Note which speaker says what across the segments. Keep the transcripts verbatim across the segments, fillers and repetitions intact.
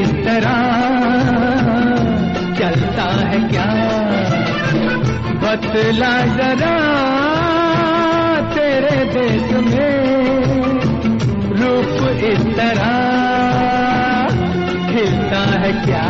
Speaker 1: इस तरह चलता है क्या, बतला जरा तेरे देश में रूप इस तरह खिलता है क्या।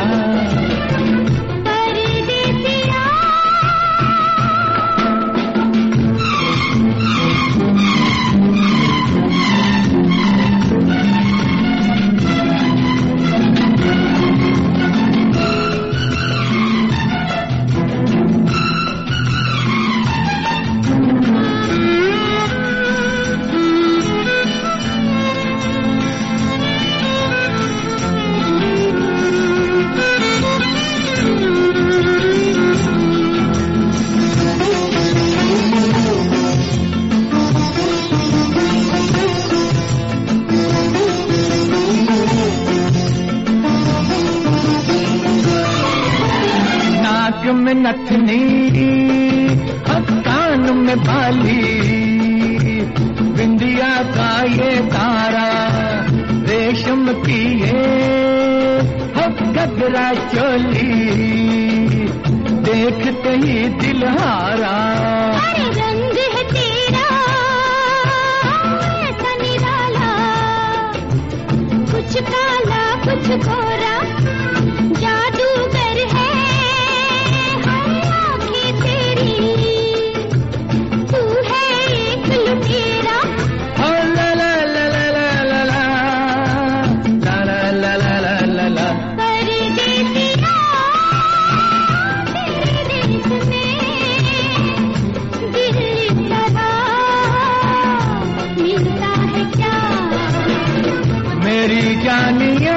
Speaker 1: में नथनी कान में बाली, बिंदिया का ये तारा, रेशम की ये घगरा चोली, देखते ही दिल हारा।
Speaker 2: अरे रंग है तेरा ऐसा निराला, कुछ काला कुछ गोरा, जादूगर है आँखें तेरी, तू है एक लुटेरा।
Speaker 1: ओ ला ला ला ला ला ला ला ला ला ला ला ला ला।
Speaker 2: परदेसिया तेरे देश में दिल लगा मिलता है क्या।
Speaker 1: मेरी जानिया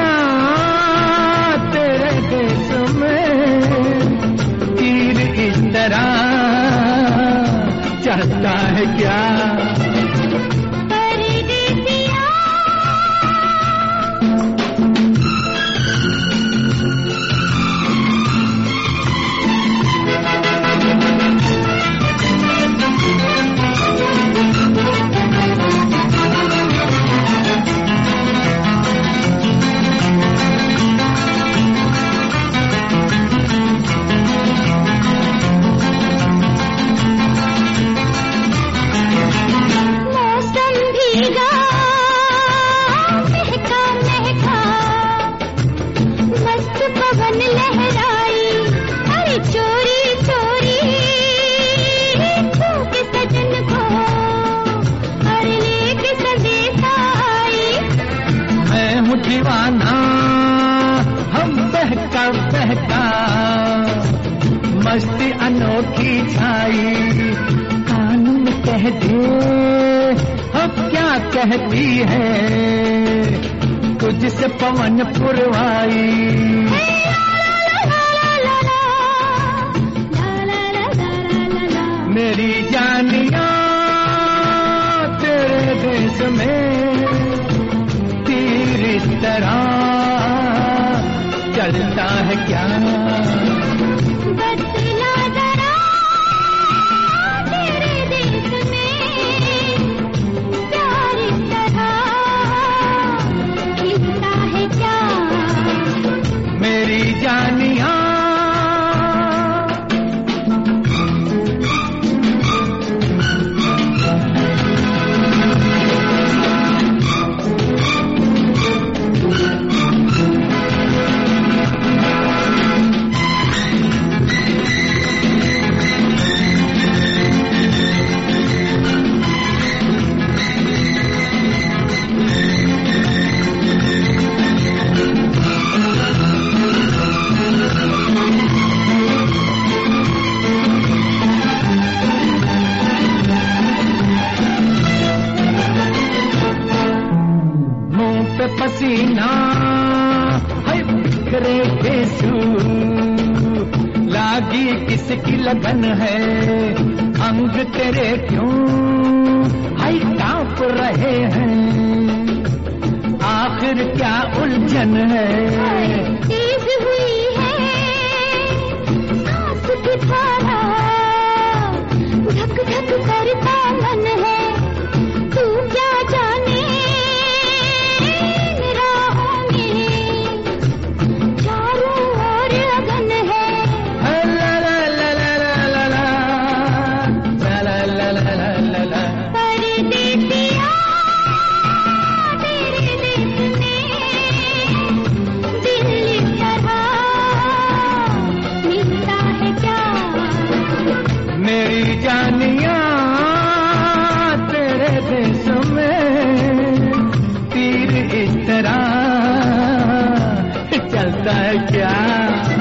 Speaker 1: तेरे देश में तीर इस तरह चलता है क्या। दीवाना हम बहका बहका, मस्ती अनोखी छाई, कान में कह दे अब क्या कहती है, तुझसे पवन पुरवाई। मेरी जानिया तेरे देश में इस तरह चलता है क्या।
Speaker 2: बतला जरा तेरे देश में प्यार इस तरह खिलता है क्या।
Speaker 1: मेरी जानिया पसीना है बिखरे केसू, लागी किसकी लगन है, अंग तेरे क्यों हाय कांप रहे हैं, आखिर क्या उलझन है।
Speaker 2: तेज हुई है सांस की धारा, धक धक करता मन है, तू क्या जाने
Speaker 1: दुनिया तेरे देश में तीर इस तरह चलता है क्या?